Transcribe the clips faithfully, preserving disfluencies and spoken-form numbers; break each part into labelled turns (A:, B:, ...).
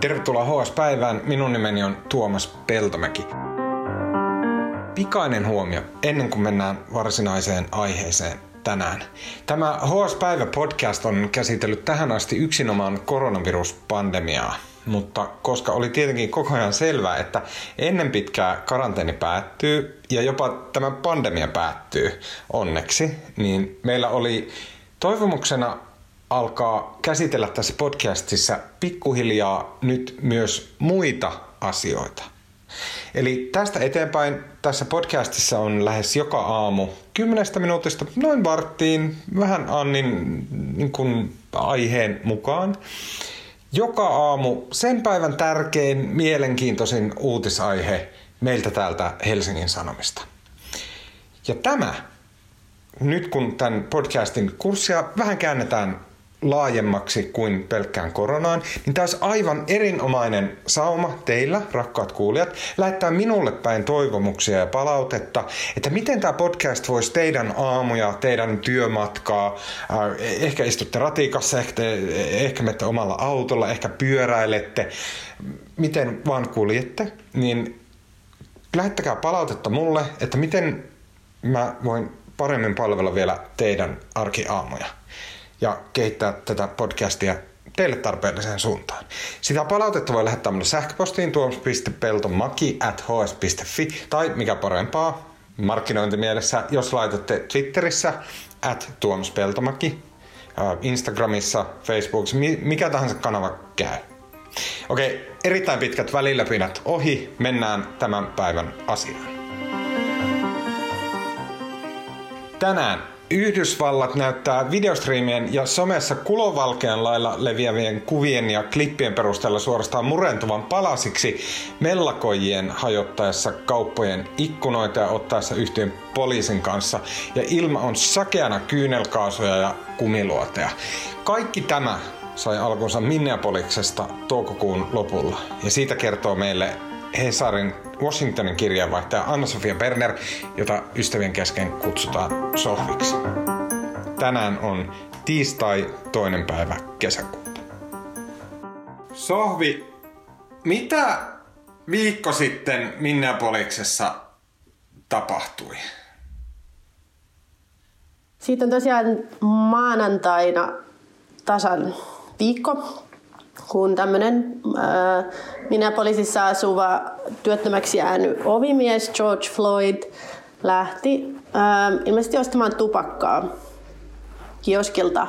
A: Tervetuloa H S-päivään. Minun nimeni on Tuomas Peltomäki. Pikainen huomio ennen kuin mennään varsinaiseen aiheeseen tänään. Tämä H S-päivä podcast on käsitellyt tähän asti yksinomaan koronaviruspandemiaa. Mutta koska oli tietenkin koko ajan selvää, että ennen pitkää karanteeni päättyy ja jopa tämä pandemia päättyy onneksi, niin meillä oli toivomuksena alkaa käsitellä tässä podcastissa pikkuhiljaa nyt myös muita asioita. Eli tästä eteenpäin tässä podcastissa on lähes joka aamu kymmenestä minuutista noin varttiin vähän Annin niin kuin aiheen mukaan. Joka aamu sen päivän tärkein, mielenkiintoisin uutisaihe meiltä täältä Helsingin Sanomista. Ja tämä, nyt kun tämän podcastin kurssia vähän käännetään laajemmaksi kuin pelkkään koronaan, niin tämä olisi aivan erinomainen sauma teillä, rakkaat kuulijat, lähettää minulle päin toivomuksia ja palautetta, että miten tämä podcast voisi teidän aamuja, teidän työmatkaa, ehkä istutte ratikassa, ehkä, ehkä menette omalla autolla, ehkä pyöräilette, miten vaan kuljette, niin lähettäkää palautetta mulle, että miten mä voin paremmin palvella vielä teidän arkiaamuja ja kehittää tätä podcastia teille tarpeelliseen suuntaan. Sitä palautetta voi lähettää minulle sähköpostiin tuomas piste peltomaki at h s piste f i tai mikä parempaa markkinointimielessä, jos laitatte Twitterissä at tuomas peltomaki, Instagramissa, Facebookissa, mikä tahansa kanava käy. Okei, erittäin pitkät väliläpinät ohi, mennään tämän päivän asiaan. Tänään Yhdysvallat näyttää videostriimien ja somessa kulovalkean lailla leviävien kuvien ja klippien perusteella suorastaan murentuvan palasiksi mellakoijien hajottaessa kauppojen ikkunoita ja ottaessa yhtiön poliisin kanssa. Ja ilma on sakeana kyynelkaasuja ja kumiluoteja. Kaikki tämä sai alkunsa Minneapoliksesta toukokuun lopulla. Ja siitä kertoo meille Hesarin Washingtonin kirjeenvaihtaja Anna-Sofia Berner, jota ystävien kesken kutsutaan Sohviksi. Tänään on tiistai toinen päivä kesäkuuta. Sohvi, mitä viikko sitten Minneapoliksessa tapahtui?
B: Siitä on tosiaan maanantaina tasan viikko, kun tämmöinen äh, Minneapolisissa asuva työttömäksi jäänyt ovimies George Floyd lähti äh, ilmeisesti ostamaan tupakkaa kioskilta.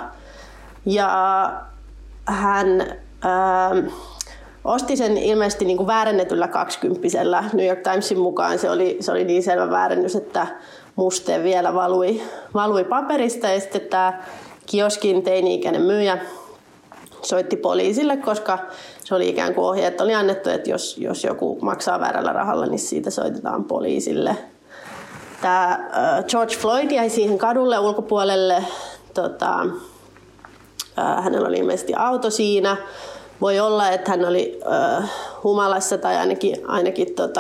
B: Ja hän äh, osti sen ilmeisesti niin kuin väärennetyllä kaksikymppisellä. New York Timesin mukaan se oli, se oli niin selvä väärennys, että muste vielä valui, valui paperista. Ja sitten tämä kioskin teini-ikäinen myyjä soitti poliisille, koska se oli ikään kuin ohjeet oli annettu, että jos, jos joku maksaa väärällä rahalla, niin siitä soitetaan poliisille. Tämä äh, George Floyd jäi siihen kadulle ulkopuolelle. Tota, äh, hänellä oli ilmeisesti auto siinä. Voi olla, että hän oli äh, humalassa tai ainakin, ainakin tota,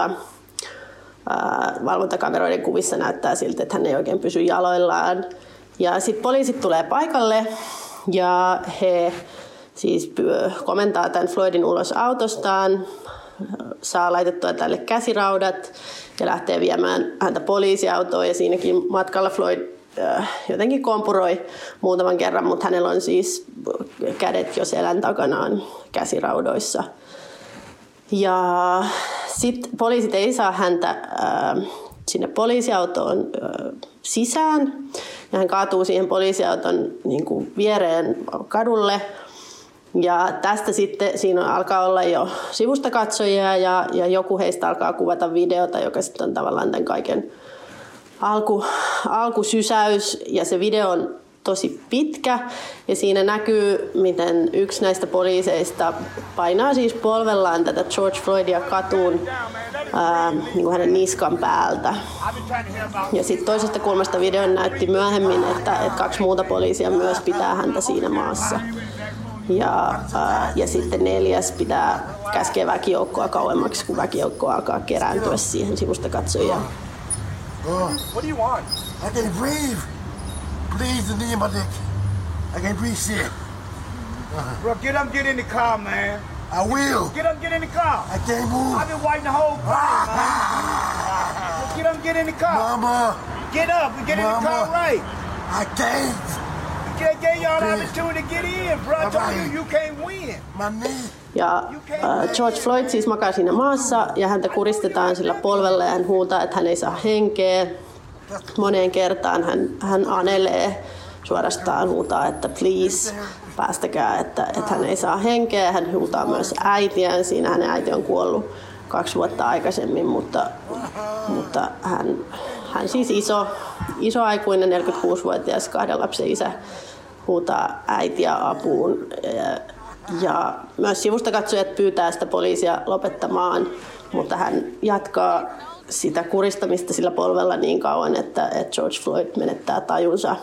B: äh, valvontakameroiden kuvissa näyttää siltä, että hän ei oikein pysy jaloillaan. Ja sitten poliisit tulee paikalle ja he siis komentaa tämän Floydin ulos autostaan, saa laitettua tälle käsiraudat ja lähtee viemään häntä poliisiautoon. Ja siinäkin matkalla Floyd äh, jotenkin kompuroi muutaman kerran, mutta hänellä on siis kädet jo selän takanaan käsiraudoissa. Ja sitten poliisit ei saa häntä äh, sinne poliisiautoon äh, sisään. Ja hän kaatuu siihen poliisiauton niin kuin viereen kadulle. Ja tästä sitten siinä alkaa olla jo sivustakatsojia ja, ja joku heistä alkaa kuvata videota, joka sitten on tavallaan tämän kaiken alku, alkusysäys. Ja se video on tosi pitkä ja siinä näkyy, miten yksi näistä poliiseista painaa siis polvellaan tätä George Floydia katuun ää, niin kuin hänen niskan päältä. Ja sitten toisesta kulmasta videon näytti myöhemmin, että, että kaksi muuta poliisia myös pitää häntä siinä maassa. Ja, ää, ja sitten neljäs pitää käskeä väkijoukkoa kauemmaksi, kun väkijoukko alkaa kerääntyä siihen sivusta katsojia.
C: Oh. What do you want? I can breathe. Please, the name of it. I can breathe shit.
D: Bro, get up, get in the car, man.
C: I will.
D: Get up, get in the car.
C: I can't move.
D: I've been waiting the whole time, man. Get up, get in the car.
C: Mama.
D: Get up and get
C: Mama.
D: in the car right.
C: I can't.
D: Get, get y'all the opportunity to get in, bro. I told you, you can't win.
C: My knee.
B: Ja äh, George Floyd siis makaa siinä maassa ja häntä kuristetaan sillä polvella ja hän huutaa, että hän ei saa henkeä. Moneen kertaan hän, hän anelee, suorastaan huutaa, että please, päästäkää, että, että hän ei saa henkeä. Hän huutaa myös äitiään. Siinä hänen äiti on kuollut kaksi vuotta aikaisemmin, mutta, mutta hän, hän siis iso, iso aikuinen, neljäkymmentäkuusivuotias kahden lapsen isä, huutaa äitiä apuun. Ja, ja myös sivustakatsojat pyytää sitä poliisia lopettamaan, mutta hän jatkaa sitä kuristamista sillä polvella niin kauan, että, että George Floyd menettää tajunsa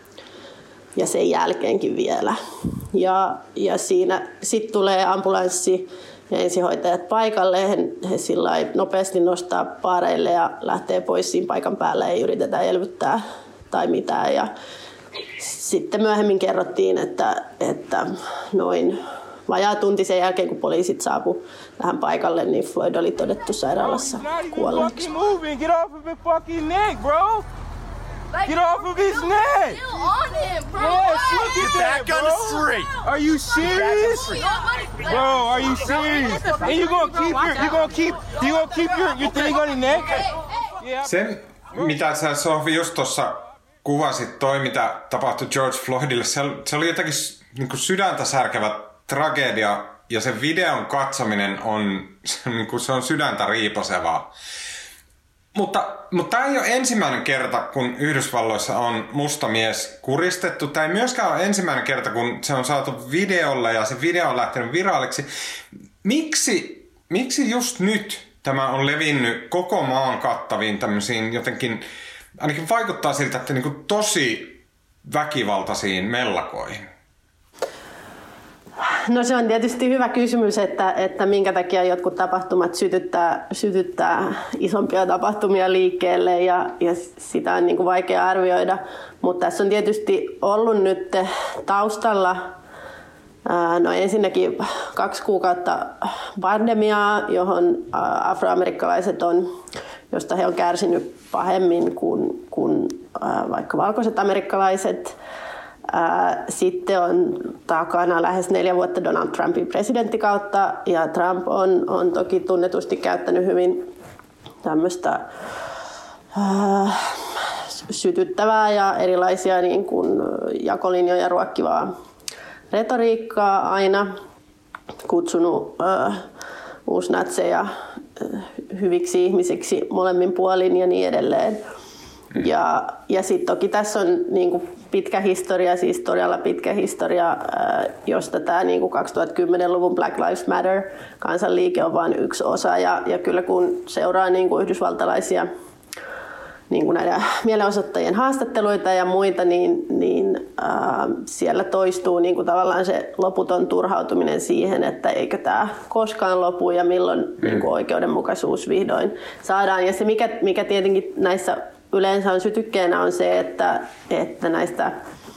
B: ja sen jälkeenkin vielä. Ja, ja siinä sitten tulee ambulanssi ja ensihoitajat paikalle. He, he sillä nopeasti nostaa paareille ja lähtee pois siinä paikan päällä, ei yritetä elvyttää tai mitään. Ja sitten myöhemmin kerrottiin, että, että noin vajaa tunti sen jälkeen, kun poliisit saapu tähän paikalle, niin Floyd oli todettu sairaalassa kuolleeksi.
D: Get off of his fucking neck, bro. Get off of his neck.
E: Still on him, bro.
D: Yes, look at that,
C: Back on the street.
D: Are you serious? Bro, are you serious? And you gonna keep your, you gonna keep, you gonna keep your, your thing on your neck? Yeah.
A: Se, mitä sä Sohvi just tuossa kuvasit, toi mitä tapahtui George Floydille, se, se oli jotenkin niin kuin sydäntä särkevä tragedia, ja sen videon katsominen on, se, niin kuin, se on sydäntä riiposevaa. Mutta, mutta tämä ei ole ensimmäinen kerta, kun Yhdysvalloissa on musta mies kuristettu. Tämä ei myöskään ole ensimmäinen kerta, kun se on saatu videolle ja se video on lähtenyt viraaliksi. Miksi, miksi just nyt tämä on levinnyt koko maan kattaviin tämmöisiin jotenkin, ainakin vaikuttaa siltä, että niin kuin tosi väkivaltaisiin mellakoihin?
B: No se on tietysti hyvä kysymys, että, että minkä takia jotkut tapahtumat sytyttää, sytyttää isompia tapahtumia liikkeelle ja, ja sitä on niin kuin vaikea arvioida. Mutta tässä on tietysti ollut nyt taustalla ää, no ensinnäkin kaksi kuukautta pandemiaa, johon afroamerikkalaiset on, josta he on kärsinyt pahemmin kuin, kuin ää, vaikka valkoiset amerikkalaiset. Sitten on takana lähes neljä vuotta Donald Trumpin presidenttikautta ja Trump on, on toki tunnetusti käyttänyt hyvin tämmöistä äh, sytyttävää ja erilaisia niin kuin jakolinjoja ruokkivaa retoriikkaa aina, kutsunut äh, uusnatseja äh, hyviksi ihmisiksi molemmin puolin ja niin edelleen. Ja, ja sitten toki tässä on niinku pitkä historia, siis todella pitkä historia, josta tämä niinku kaksituhattakymmenluvun Black Lives Matter -kansanliike on vain yksi osa. Ja, ja kyllä kun seuraa niinku yhdysvaltalaisia niinku näiden mielenosoittajien haastatteluita ja muita, niin, niin äh, siellä toistuu niinku tavallaan se loputon turhautuminen siihen, että eikö tämä koskaan lopu ja milloin mm. niinku oikeudenmukaisuus vihdoin saadaan. Ja se mikä, mikä tietenkin näissä yleensä on sytykkeenä on se, että, että, näistä,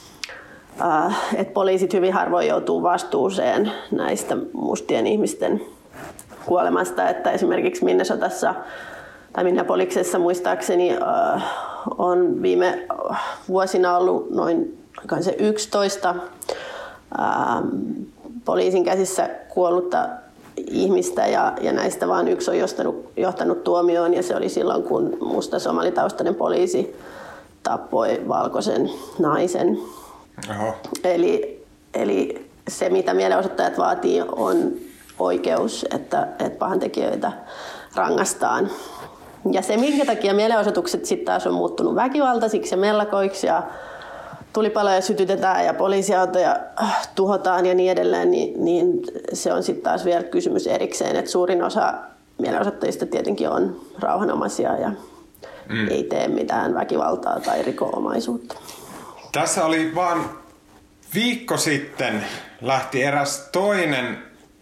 B: äh, että poliisit hyvin harvoin joutuu vastuuseen näistä mustien ihmisten kuolemasta. Että esimerkiksi Minnesotassa tai Minneapolisessa muistaakseni äh, on viime vuosina ollut noin se yksitoista äh, poliisin käsissä kuollutta ihmistä ja, ja näistä vain yksi on johtanut, johtanut tuomioon ja se oli silloin, kun musta somalitaustainen poliisi tappoi valkoisen naisen. Oho. Eli, eli se, mitä mielenosoittajat vaatii, on oikeus, että, että pahantekijöitä rangaistaan. Ja se, minkä takia mielenosoitukset sitten taas on muuttunut väkivaltaisiksi ja mellakoiksi ja tulipaloja sytytetään ja poliisiautoja tuhotaan ja niin edelleen, niin, niin se on sitten taas vielä kysymys erikseen, että suurin osa mielenosoittajista tietenkin on rauhanomaisia ja mm. ei tee mitään väkivaltaa tai riko-omaisuutta.
A: Tässä oli vaan viikko sitten lähti eräs toinen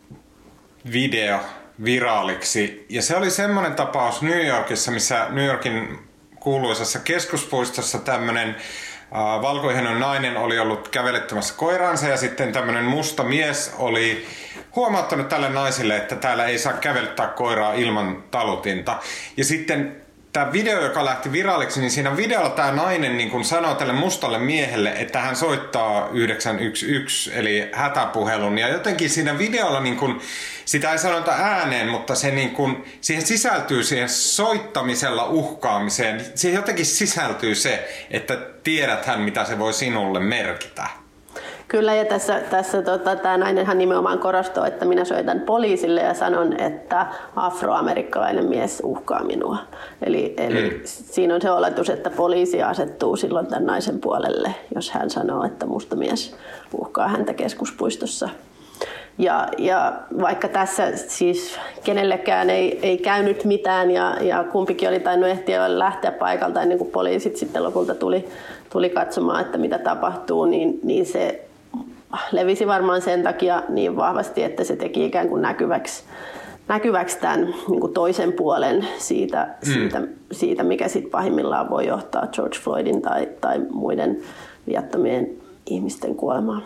A: video viraaliksi ja se oli semmoinen tapaus New Yorkissa, missä New Yorkin kuuluisassa keskuspuistossa tämmöinen Uh, valkoihoinen nainen oli ollut kävelyttämässä koiraansa ja sitten tämmöinen musta mies oli huomauttanut tälle naiselle, että täällä ei saa kävelyttää koiraa ilman talutinta. Ja sitten tämä video, joka lähti viralliksi, niin siinä videolla tämä nainen niin kun sanoo tälle mustalle miehelle, että hän soittaa yhdeksän yksi yksi, eli hätäpuhelun. Ja jotenkin siinä videolla, niin kun, sitä ei sanota ääneen, mutta se niin kun, siihen sisältyy siihen soittamisella uhkaamiseen. Siihen jotenkin sisältyy se, että tiedäthän, mitä se voi sinulle merkitä.
B: Kyllä, ja tässä, tässä tota, tämä nainenhan nimenomaan korostaa, että minä soitan poliisille ja sanon, että afroamerikkalainen mies uhkaa minua. Eli, eli mm. siinä on se oletus, että poliisi asettuu silloin tämän naisen puolelle, jos hän sanoo, että musta mies uhkaa häntä keskuspuistossa. Ja, ja vaikka tässä siis kenellekään ei, ei käynyt mitään ja, ja kumpikin oli tainnut ehtiä lähteä paikalta ennen kuin poliisit sitten lopulta tuli, tuli katsomaan, että mitä tapahtuu, niin, niin se levisi varmaan sen takia niin vahvasti, että se teki ikään kuin näkyväksi, näkyväksi tämän niin kuin toisen puolen siitä, mm. siitä, siitä, mikä sitten pahimmillaan voi johtaa George Floydin tai, tai muiden viattomien ihmisten kuolemaan.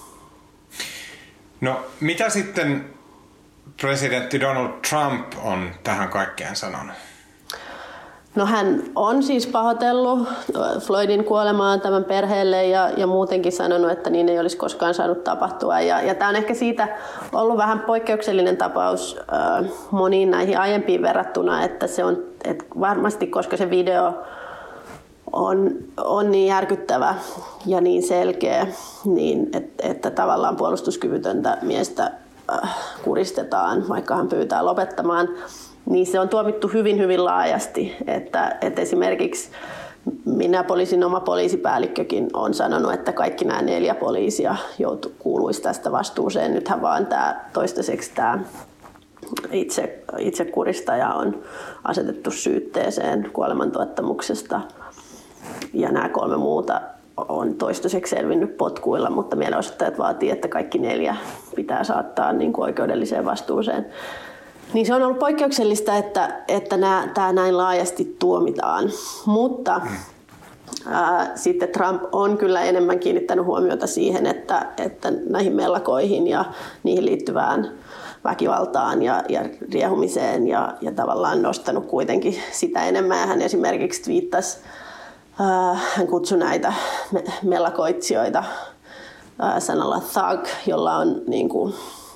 A: No, mitä sitten presidentti Donald Trump on tähän kaikkeen sanonut?
B: No hän on siis pahoitellut Floydin kuolemaa tämän perheelle ja, ja muutenkin sanonut, että niin ei olisi koskaan saanut tapahtua. Ja, ja tämä on ehkä siitä ollut vähän poikkeuksellinen tapaus äh, moniin näihin aiempiin verrattuna, että se on että varmasti, koska se video on, on niin järkyttävä ja niin selkeä, niin että, että tavallaan puolustuskyvytöntä miestä äh, kuristetaan, vaikka hän pyytää lopettamaan. Niin se on tuomittu hyvin, hyvin laajasti. Että, että esimerkiksi Minneapolisin oma poliisipäällikkökin on sanonut, että kaikki nämä neljä poliisia joutu, kuuluisi tästä vastuuseen. Nythän vaan tämä, toistaiseksi tämä itse, itse kuristaja on asetettu syytteeseen kuolemantuottamuksesta. Ja nämä kolme muuta on toistaiseksi selvinnyt potkuilla, mutta mielenosoittajat vaatii, että kaikki neljä pitää saattaa niin kuin oikeudelliseen vastuuseen. Niin se on ollut poikkeuksellista, että, että tämä näin laajasti tuomitaan, mutta ää, sitten Trump on kyllä enemmän kiinnittänyt huomiota siihen, että, että näihin mellakoihin ja niihin liittyvään väkivaltaan ja, ja riehumiseen ja, ja tavallaan nostanut kuitenkin sitä enemmän. Hän esimerkiksi twiittasi, ää, hän kutsui näitä mellakoitsijoita ää, sanalla thug, jolla on niin kuin,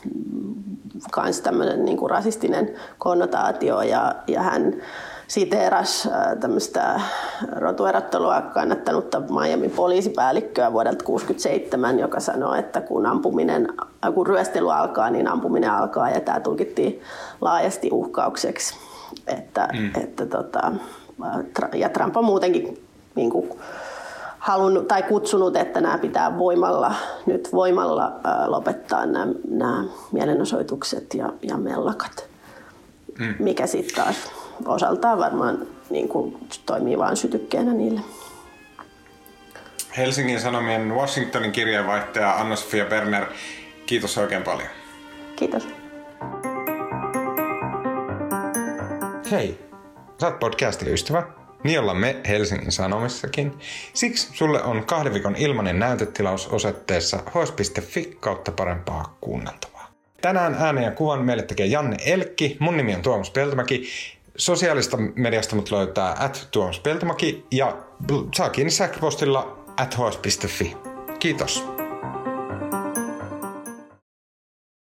B: kans tämmöinen niin kuin rasistinen konnotaatio ja, ja hän siteerasi tämmöistä rotuerottelua kannattanutta Miamin poliisipäällikköä vuodelta tuhatyhdeksänsataakuusikymmentäseitsemän, joka sanoi, että kun, ampuminen, kun ryöstely alkaa, niin ampuminen alkaa ja tämä tulkittiin laajasti uhkaukseksi. Että, mm. että, tota, ja Trump on muutenkin niin kuin, halunnut tai kutsunut, että nämä pitää voimalla, nyt voimalla ää, lopettaa nämä, nämä mielenosoitukset ja, ja mellakat, mm. mikä sitten taas osaltaan varmaan niin kuin, toimii vain sytykkeenä niille.
A: Helsingin Sanomien Washingtonin kirjeenvaihtaja Anna-Sofia Berner, kiitos oikein paljon.
B: Kiitos.
A: Hei, sä oot podcastin ystävä. Niin ollaan me Helsingin Sanomissakin. Siksi sulle on kahden viikon ilmainen näytetilaus osoitteessa h s piste f i kautta parempaa kuunneltavaa. Tänään äänen ja kuvan meille tekee Janne Elkki. Mun nimi on Tuomas Peltomäki. Sosiaalista mediasta mut löytää at Tuomas Peltomäki ja saa kiinni sähköpostilla at h s piste f i. Kiitos.